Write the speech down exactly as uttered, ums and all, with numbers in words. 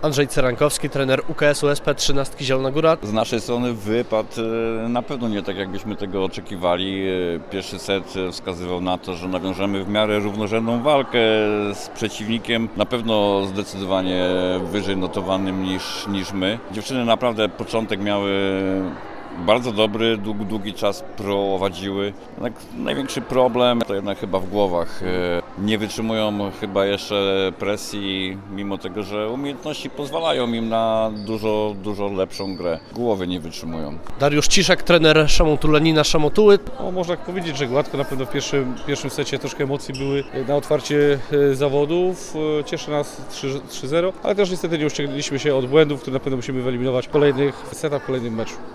Andrzej Cerankowski, trener U K S-u S P Trzynastki Zielona Góra. Z naszej strony wypad na pewno nie tak, jakbyśmy tego oczekiwali. Pierwszy set wskazywał na to, że nawiążemy w miarę równorzędną walkę z przeciwnikiem, na pewno zdecydowanie wyżej notowanym niż, niż my. Dziewczyny naprawdę początek miały bardzo dobry, długi, długi czas prowadziły. Tak, największy problem to jednak chyba w głowach. Nie wytrzymują chyba jeszcze presji, mimo tego, że umiejętności pozwalają im na dużo, dużo lepszą grę. Głowy nie wytrzymują. Dariusz Ciszak, trener Szamotu Lenina Szamotuły. No, można powiedzieć, że gładko. Na pewno w pierwszym, pierwszym secie troszkę emocji były na otwarcie zawodów. Cieszy nas trzy zero, ale też niestety nie uszczęśliwiliśmy się od błędów, które na pewno musimy wyeliminować w kolejnych setach, w kolejnym meczu.